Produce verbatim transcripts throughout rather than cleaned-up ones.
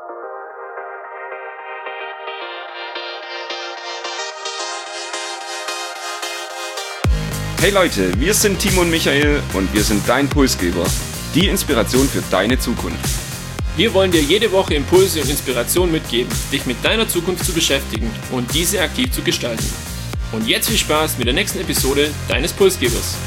Hey Leute, wir sind Timo und Michael und wir sind dein Pulsgeber, die Inspiration für deine Zukunft. Wir wollen dir jede Woche Impulse und Inspiration mitgeben, dich mit deiner Zukunft zu beschäftigen und diese aktiv zu gestalten. Und jetzt viel Spaß mit der nächsten Episode deines Pulsgebers.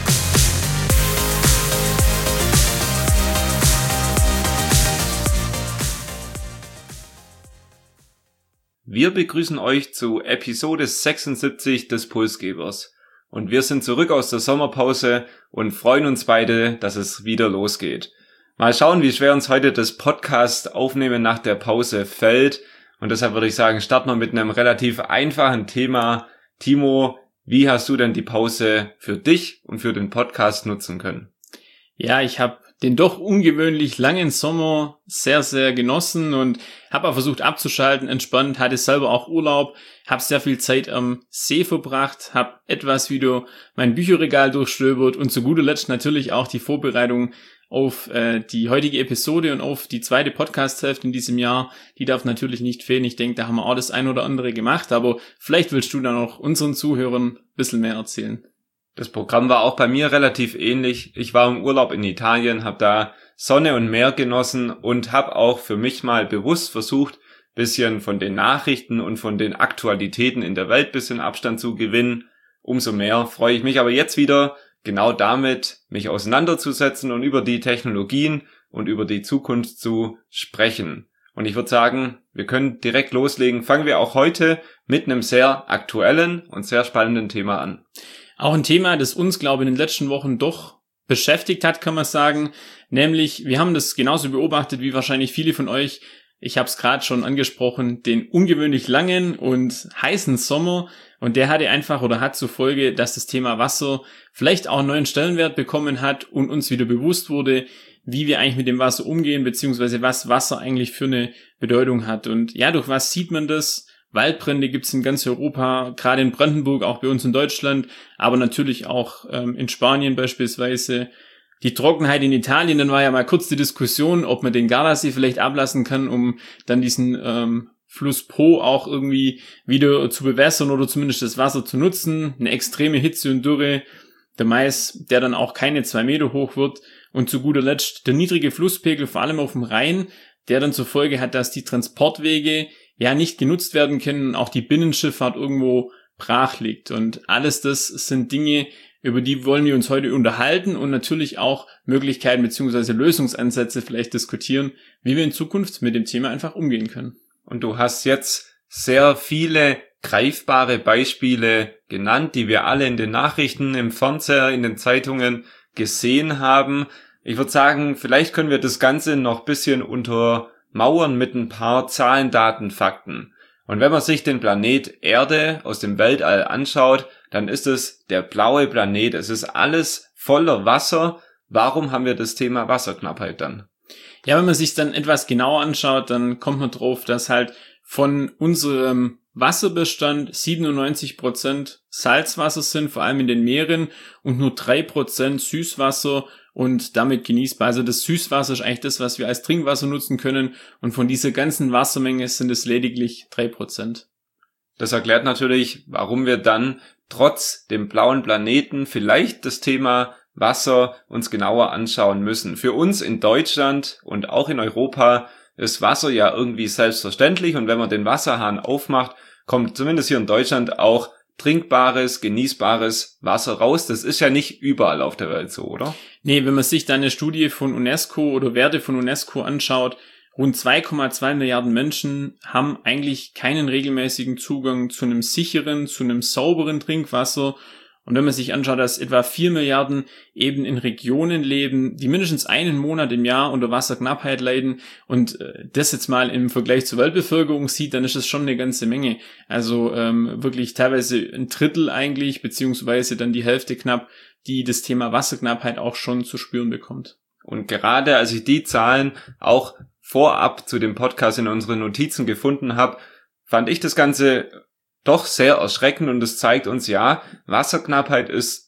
Wir begrüßen euch zu Episode sechsundsiebzig des Pulsgebers. Und wir sind zurück aus der Sommerpause und freuen uns beide, dass es wieder losgeht. Mal schauen, wie schwer uns heute das Podcast-Aufnehmen nach der Pause fällt. Und deshalb würde ich sagen, starten wir mit einem relativ einfachen Thema. Timo, wie hast du denn die Pause für dich und für den Podcast nutzen können? Ja, ich habe den doch ungewöhnlich langen Sommer sehr, sehr genossen und habe auch versucht abzuschalten, entspannt, hatte selber auch Urlaub, habe sehr viel Zeit am See verbracht, habe etwas wieder mein Bücherregal durchstöbert und zu guter Letzt natürlich auch die Vorbereitung auf äh, die heutige Episode und auf die zweite Podcast-Hälfte in diesem Jahr. Die darf natürlich nicht fehlen. Ich denke, da haben wir auch das ein oder andere gemacht, aber vielleicht willst du dann auch unseren Zuhörern ein bisschen mehr erzählen. Das Programm war auch bei mir relativ ähnlich. Ich war im Urlaub in Italien, habe da Sonne und Meer genossen und habe auch für mich mal bewusst versucht, bisschen von den Nachrichten und von den Aktualitäten in der Welt bisschen Abstand zu gewinnen. Umso mehr freue ich mich aber jetzt wieder, genau damit mich auseinanderzusetzen und über die Technologien und über die Zukunft zu sprechen. Und ich würde sagen, wir können direkt loslegen. Fangen wir auch heute mit einem sehr aktuellen und sehr spannenden Thema an. Auch ein Thema, das uns, glaube ich, in den letzten Wochen doch beschäftigt hat, kann man sagen. Nämlich, wir haben das genauso beobachtet wie wahrscheinlich viele von euch. Ich habe es gerade schon angesprochen, den ungewöhnlich langen und heißen Sommer. Und der hatte einfach oder hat zur Folge, dass das Thema Wasser vielleicht auch einen neuen Stellenwert bekommen hat und uns wieder bewusst wurde, wie wir eigentlich mit dem Wasser umgehen, beziehungsweise was Wasser eigentlich für eine Bedeutung hat. Und ja, durch was sieht man das? Waldbrände gibt's in ganz Europa, gerade in Brandenburg, auch bei uns in Deutschland, aber natürlich auch ähm, in Spanien beispielsweise. Die Trockenheit in Italien, dann war ja mal kurz die Diskussion, ob man den Gardasee vielleicht ablassen kann, um dann diesen ähm, Fluss Po auch irgendwie wieder zu bewässern oder zumindest das Wasser zu nutzen. Eine extreme Hitze und Dürre, der Mais, der dann auch keine zwei Meter hoch wird. Und zu guter Letzt der niedrige Flusspegel, vor allem auf dem Rhein, der dann zur Folge hat, dass die Transportwege ja nicht genutzt werden können und auch die Binnenschifffahrt irgendwo brach liegt. Und alles das sind Dinge, über die wollen wir uns heute unterhalten und natürlich auch Möglichkeiten bzw. Lösungsansätze vielleicht diskutieren, wie wir in Zukunft mit dem Thema einfach umgehen können. Und du hast jetzt sehr viele greifbare Beispiele genannt, die wir alle in den Nachrichten, im Fernseher, in den Zeitungen gesehen haben. Ich würde sagen, vielleicht können wir das Ganze noch ein bisschen untermauern mit ein paar Zahlen, Daten, Fakten. Und wenn man sich den Planet Erde aus dem Weltall anschaut, dann ist es der blaue Planet. Es ist alles voller Wasser. Warum haben wir das Thema Wasserknappheit dann? Ja, wenn man sich dann etwas genauer anschaut, dann kommt man drauf, dass halt von unserem Wasserbestand siebenundneunzig Prozent Salzwasser sind, vor allem in den Meeren, und nur drei Prozent Süßwasser und damit genießbar. Also das Süßwasser ist eigentlich das, was wir als Trinkwasser nutzen können, und von dieser ganzen Wassermenge sind es lediglich drei Prozent. Das erklärt natürlich, warum wir dann trotz dem blauen Planeten vielleicht das Thema Wasser uns genauer anschauen müssen. Für uns in Deutschland und auch in Europa ist Wasser ja irgendwie selbstverständlich, und wenn man den Wasserhahn aufmacht, kommt zumindest hier in Deutschland auch trinkbares, genießbares Wasser raus. Das ist ja nicht überall auf der Welt so, oder? Nee, wenn man sich dann eine Studie von UNESCO oder Werte von UNESCO anschaut, rund zwei Komma zwei Milliarden Menschen haben eigentlich keinen regelmäßigen Zugang zu einem sicheren, zu einem sauberen Trinkwasser. Und wenn man sich anschaut, dass etwa vier Milliarden eben in Regionen leben, die mindestens einen Monat im Jahr unter Wasserknappheit leiden, und das jetzt mal im Vergleich zur Weltbevölkerung sieht, dann ist das schon eine ganze Menge. Also ähm, wirklich teilweise ein Drittel eigentlich, beziehungsweise dann die Hälfte knapp, die das Thema Wasserknappheit auch schon zu spüren bekommt. Und gerade als ich die Zahlen auch vorab zu dem Podcast in unseren Notizen gefunden habe, fand ich das Ganze doch sehr erschreckend, und es zeigt uns, ja, Wasserknappheit ist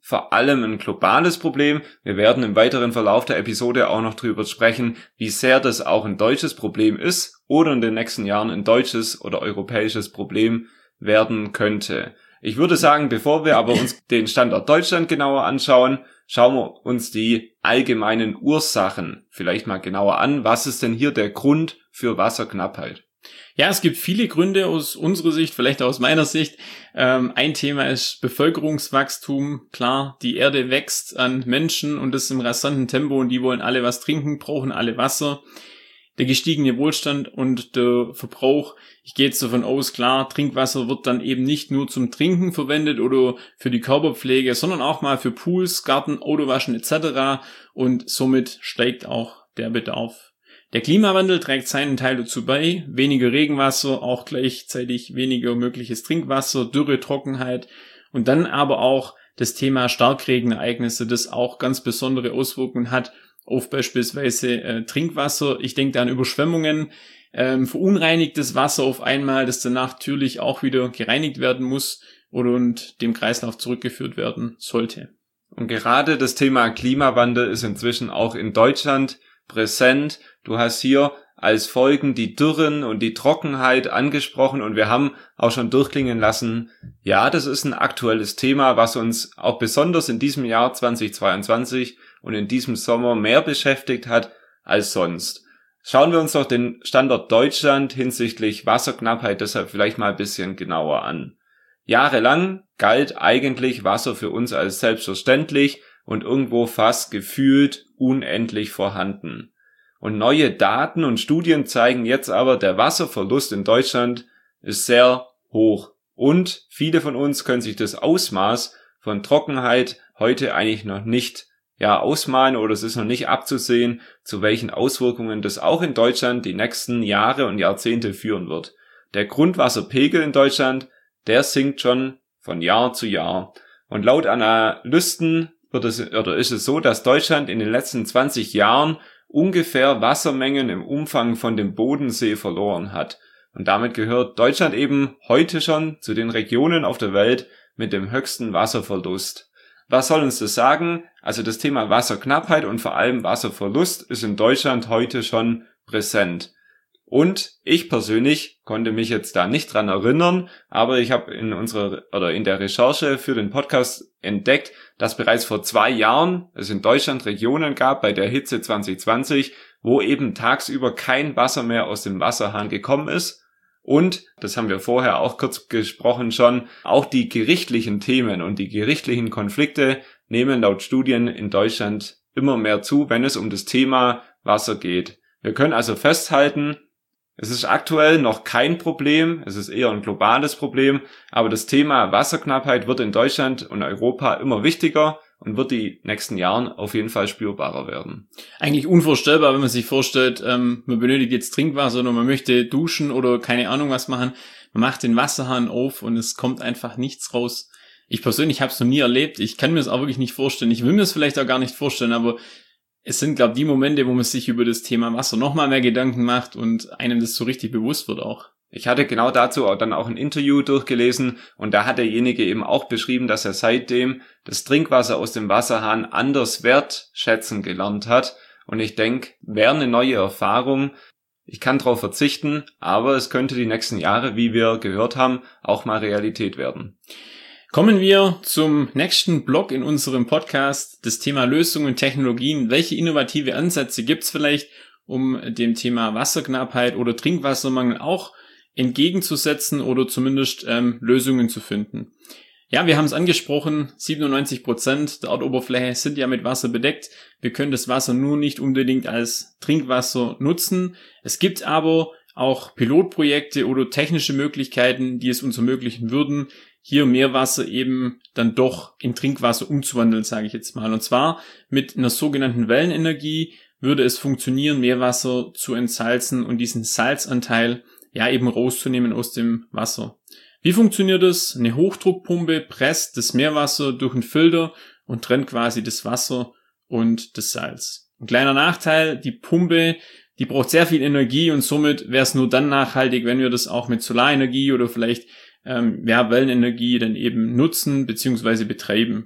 vor allem ein globales Problem. Wir werden im weiteren Verlauf der Episode auch noch drüber sprechen, wie sehr das auch ein deutsches Problem ist oder in den nächsten Jahren ein deutsches oder europäisches Problem werden könnte. Ich würde sagen, bevor wir aber uns den Standort Deutschland genauer anschauen, schauen wir uns die allgemeinen Ursachen vielleicht mal genauer an. Was ist denn hier der Grund für Wasserknappheit? Ja, es gibt viele Gründe aus unserer Sicht, vielleicht auch aus meiner Sicht. Ähm, ein Thema ist Bevölkerungswachstum. Klar, die Erde wächst an Menschen und das im rasanten Tempo und die wollen alle was trinken, brauchen alle Wasser. Der gestiegene Wohlstand und der Verbrauch, ich gehe jetzt davon aus, klar, Trinkwasser wird dann eben nicht nur zum Trinken verwendet oder für die Körperpflege, sondern auch mal für Pools, Garten, Autowaschen et cetera. Und somit steigt auch der Bedarf. Der Klimawandel trägt seinen Teil dazu bei, weniger Regenwasser, auch gleichzeitig weniger mögliches Trinkwasser, Dürre, Trockenheit und dann aber auch das Thema Starkregenereignisse, das auch ganz besondere Auswirkungen hat auf beispielsweise äh, Trinkwasser. Ich denke da an Überschwemmungen, ähm, verunreinigtes Wasser auf einmal, das dann natürlich auch wieder gereinigt werden muss oder und dem Kreislauf zurückgeführt werden sollte. Und gerade das Thema Klimawandel ist inzwischen auch in Deutschland präsent. Du hast hier als Folgen die Dürren und die Trockenheit angesprochen und wir haben auch schon durchklingen lassen, ja, das ist ein aktuelles Thema, was uns auch besonders in diesem Jahr zweitausendzweiundzwanzig und in diesem Sommer mehr beschäftigt hat als sonst. Schauen wir uns doch den Standort Deutschland hinsichtlich Wasserknappheit deshalb vielleicht mal ein bisschen genauer an. Jahrelang galt eigentlich Wasser für uns als selbstverständlich und irgendwo fast gefühlt unendlich vorhanden. Und neue Daten und Studien zeigen jetzt aber, der Wasserverlust in Deutschland ist sehr hoch. Und viele von uns können sich das Ausmaß von Trockenheit heute eigentlich noch nicht ja ausmalen oder es ist noch nicht abzusehen, zu welchen Auswirkungen das auch in Deutschland die nächsten Jahre und Jahrzehnte führen wird. Der Grundwasserpegel in Deutschland, der sinkt schon von Jahr zu Jahr. Und laut Analysten wird es, oder ist es so, dass Deutschland in den letzten zwanzig Jahren ungefähr Wassermengen im Umfang von dem Bodensee verloren hat. Und damit gehört Deutschland eben heute schon zu den Regionen auf der Welt mit dem höchsten Wasserverlust. Was soll uns das sagen? Also das Thema Wasserknappheit und vor allem Wasserverlust ist in Deutschland heute schon präsent. Und ich persönlich konnte mich jetzt da nicht dran erinnern, aber ich habe in unserer oder in der Recherche für den Podcast entdeckt, dass bereits vor zwei Jahren es in Deutschland Regionen gab bei der Hitze zwanzig zwanzig, wo eben tagsüber kein Wasser mehr aus dem Wasserhahn gekommen ist. Und, das haben wir vorher auch kurz gesprochen schon, auch die gerichtlichen Themen und die gerichtlichen Konflikte nehmen laut Studien in Deutschland immer mehr zu, wenn es um das Thema Wasser geht. Wir können also festhalten, es ist aktuell noch kein Problem, es ist eher ein globales Problem, aber das Thema Wasserknappheit wird in Deutschland und Europa immer wichtiger und wird die nächsten Jahren auf jeden Fall spürbarer werden. Eigentlich unvorstellbar, wenn man sich vorstellt, ähm, man benötigt jetzt Trinkwasser oder man möchte duschen oder keine Ahnung was machen. Man macht den Wasserhahn auf und es kommt einfach nichts raus. Ich persönlich habe es noch nie erlebt, ich kann mir das auch wirklich nicht vorstellen. Ich will mir das vielleicht auch gar nicht vorstellen, aber es sind, glaube ich, die Momente, wo man sich über das Thema Wasser nochmal mehr Gedanken macht und einem das so richtig bewusst wird auch. Ich hatte genau dazu auch dann auch ein Interview durchgelesen und da hat derjenige eben auch beschrieben, dass er seitdem das Trinkwasser aus dem Wasserhahn anders wertschätzen gelernt hat. Und ich denke, wäre eine neue Erfahrung. Ich kann darauf verzichten, aber es könnte die nächsten Jahre, wie wir gehört haben, auch mal Realität werden. Kommen wir zum nächsten Block in unserem Podcast, das Thema Lösungen und Technologien. Welche innovative Ansätze gibt's vielleicht, um dem Thema Wasserknappheit oder Trinkwassermangel auch entgegenzusetzen oder zumindest ähm, Lösungen zu finden? Ja, wir haben es angesprochen, siebenundneunzig Prozent der Erdoberfläche sind ja mit Wasser bedeckt. Wir können das Wasser nur nicht unbedingt als Trinkwasser nutzen. Es gibt aber auch Pilotprojekte oder technische Möglichkeiten, die es uns ermöglichen würden, hier Meerwasser eben dann doch in Trinkwasser umzuwandeln, sage ich jetzt mal. Und zwar mit einer sogenannten Wellenenergie würde es funktionieren, Meerwasser zu entsalzen und diesen Salzanteil ja eben rauszunehmen aus dem Wasser. Wie funktioniert das? Eine Hochdruckpumpe presst das Meerwasser durch einen Filter und trennt quasi das Wasser und das Salz. Ein kleiner Nachteil, die Pumpe, die braucht sehr viel Energie und somit wäre es nur dann nachhaltig, wenn wir das auch mit Solarenergie oder vielleicht ähm, ja, Wellenenergie dann eben nutzen bzw. betreiben.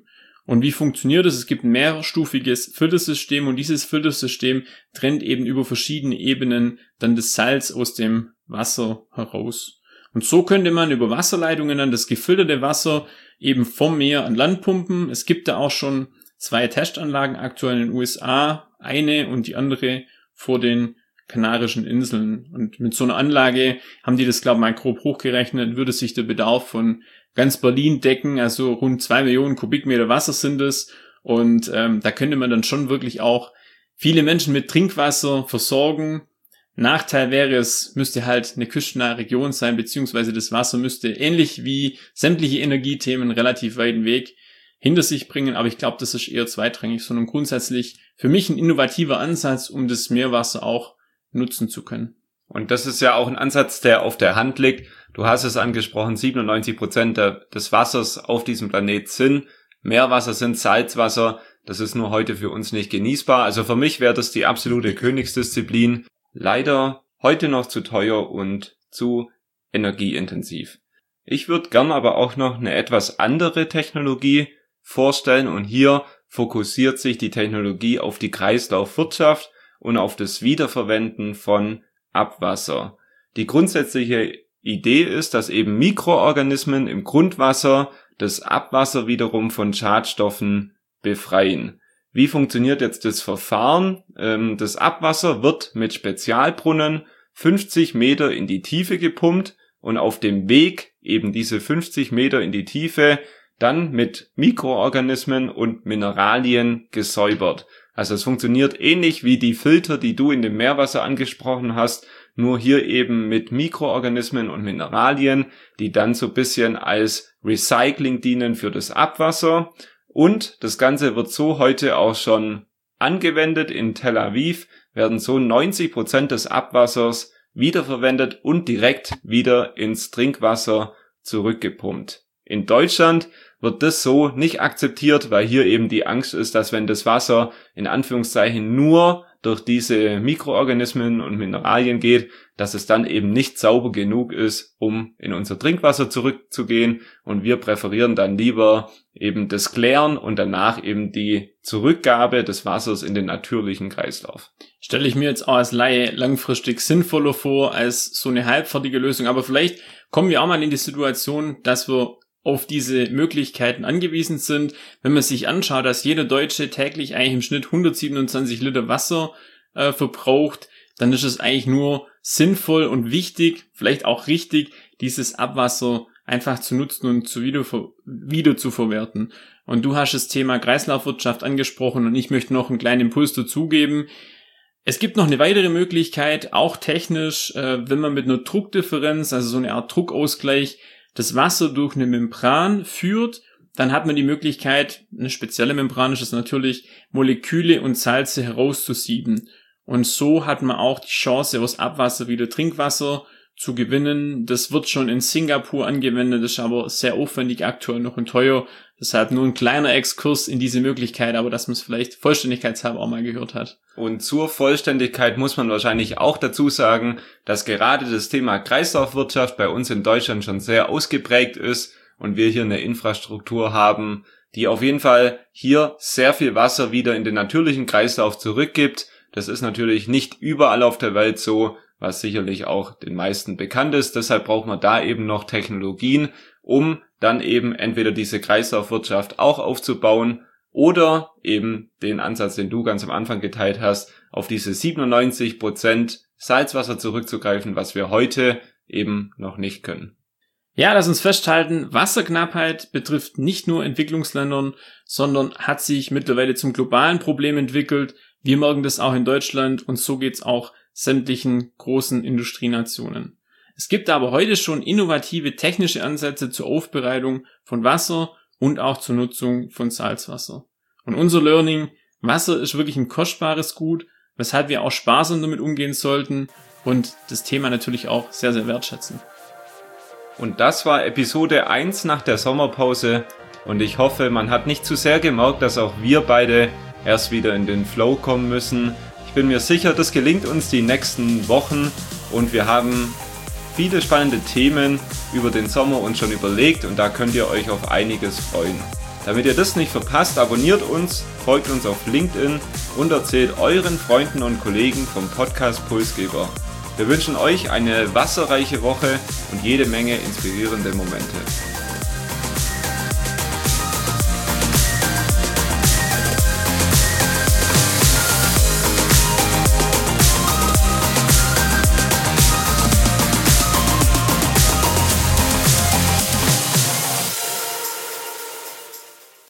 Und wie funktioniert es? Es gibt ein mehrstufiges Filtersystem und dieses Filtersystem trennt eben über verschiedene Ebenen dann das Salz aus dem Wasser heraus. Und so könnte man über Wasserleitungen dann das gefilterte Wasser eben vom Meer an Land pumpen. Es gibt da auch schon zwei Testanlagen aktuell in den U S A, eine und die andere vor den Kanarischen Inseln. Und mit so einer Anlage haben die das, glaube ich, mal grob hochgerechnet, würde sich der Bedarf von ganz Berlin decken, also rund zwei Millionen Kubikmeter Wasser sind es. Und ähm, da könnte man dann schon wirklich auch viele Menschen mit Trinkwasser versorgen. Nachteil wäre, es müsste halt eine küstennahe Region sein, beziehungsweise das Wasser müsste ähnlich wie sämtliche Energiethemen relativ weiten Weg hinter sich bringen. Aber ich glaube, das ist eher zweitrangig, sondern grundsätzlich für mich ein innovativer Ansatz, um das Meerwasser auch nutzen zu können. Und das ist ja auch ein Ansatz, der auf der Hand liegt. Du hast es angesprochen, siebenundneunzig Prozent des Wassers auf diesem Planet sind Meerwasser, sind Salzwasser. Das ist nur heute für uns nicht genießbar. Also für mich wäre das die absolute Königsdisziplin. Leider heute noch zu teuer und zu energieintensiv. Ich würde gern aber auch noch eine etwas andere Technologie vorstellen und hier fokussiert sich die Technologie auf die Kreislaufwirtschaft und auf das Wiederverwenden von Abwasser. Die grundsätzliche Idee ist, dass eben Mikroorganismen im Grundwasser das Abwasser wiederum von Schadstoffen befreien. Wie funktioniert jetzt das Verfahren? Ähm, das Abwasser wird mit Spezialbrunnen fünfzig Meter in die Tiefe gepumpt und auf dem Weg eben diese fünfzig Meter in die Tiefe dann mit Mikroorganismen und Mineralien gesäubert. Also es funktioniert ähnlich wie die Filter, die du in dem Meerwasser angesprochen hast, nur hier eben mit Mikroorganismen und Mineralien, die dann so ein bisschen als Recycling dienen für das Abwasser. Und das Ganze wird so heute auch schon angewendet. In Tel Aviv werden so neunzig Prozent des Abwassers wiederverwendet und direkt wieder ins Trinkwasser zurückgepumpt. In Deutschland wird das so nicht akzeptiert, weil hier eben die Angst ist, dass wenn das Wasser in Anführungszeichen nur durch diese Mikroorganismen und Mineralien geht, dass es dann eben nicht sauber genug ist, um in unser Trinkwasser zurückzugehen. Und wir präferieren dann lieber eben das Klären und danach eben die Zurückgabe des Wassers in den natürlichen Kreislauf. Stelle ich mir jetzt auch als Laie langfristig sinnvoller vor als so eine halbfertige Lösung. Aber vielleicht kommen wir auch mal in die Situation, dass wir auf diese Möglichkeiten angewiesen sind. Wenn man sich anschaut, dass jeder Deutsche täglich eigentlich im Schnitt hundertsiebenundzwanzig Liter Wasser äh, verbraucht, dann ist es eigentlich nur sinnvoll und wichtig, vielleicht auch richtig, dieses Abwasser einfach zu nutzen und zu wieder, wieder zu verwerten. Und du hast das Thema Kreislaufwirtschaft angesprochen und ich möchte noch einen kleinen Impuls dazugeben. Es gibt noch eine weitere Möglichkeit, auch technisch, äh, wenn man mit einer Druckdifferenz, also so eine Art Druckausgleich, das Wasser durch eine Membran führt, dann hat man die Möglichkeit, eine spezielle Membran ist es natürlich, Moleküle und Salze herauszusieben. Und so hat man auch die Chance, aus Abwasser wieder Trinkwasser zu gewinnen. Das wird schon in Singapur angewendet, ist aber sehr aufwendig aktuell noch und teuer. Deshalb nur ein kleiner Exkurs in diese Möglichkeit, aber dass man es vielleicht vollständigkeitshalber auch mal gehört hat. Und zur Vollständigkeit muss man wahrscheinlich auch dazu sagen, dass gerade das Thema Kreislaufwirtschaft bei uns in Deutschland schon sehr ausgeprägt ist und wir hier eine Infrastruktur haben, die auf jeden Fall hier sehr viel Wasser wieder in den natürlichen Kreislauf zurückgibt. Das ist natürlich nicht überall auf der Welt so, was sicherlich auch den meisten bekannt ist. Deshalb braucht man da eben noch Technologien, um dann eben entweder diese Kreislaufwirtschaft auch aufzubauen oder eben den Ansatz, den du ganz am Anfang geteilt hast, auf diese siebenundneunzig Prozent Salzwasser zurückzugreifen, was wir heute eben noch nicht können. Ja, lass uns festhalten, Wasserknappheit betrifft nicht nur Entwicklungsländern, sondern hat sich mittlerweile zum globalen Problem entwickelt. Wir merken das auch in Deutschland und so geht's auch sämtlichen großen Industrienationen. Es gibt aber heute schon innovative technische Ansätze zur Aufbereitung von Wasser und auch zur Nutzung von Salzwasser. Und unser Learning, Wasser ist wirklich ein kostbares Gut, weshalb wir auch sparsam damit umgehen sollten und das Thema natürlich auch sehr, sehr wertschätzen. Und das war Episode eins nach der Sommerpause und ich hoffe, man hat nicht zu sehr gemerkt, dass auch wir beide erst wieder in den Flow kommen müssen. Ich bin mir sicher, das gelingt uns die nächsten Wochen und wir haben viele spannende Themen über den Sommer uns schon überlegt und da könnt ihr euch auf einiges freuen. Damit ihr das nicht verpasst, abonniert uns, folgt uns auf LinkedIn und erzählt euren Freunden und Kollegen vom Podcast Pulsgeber. Wir wünschen euch eine wasserreiche Woche und jede Menge inspirierende Momente.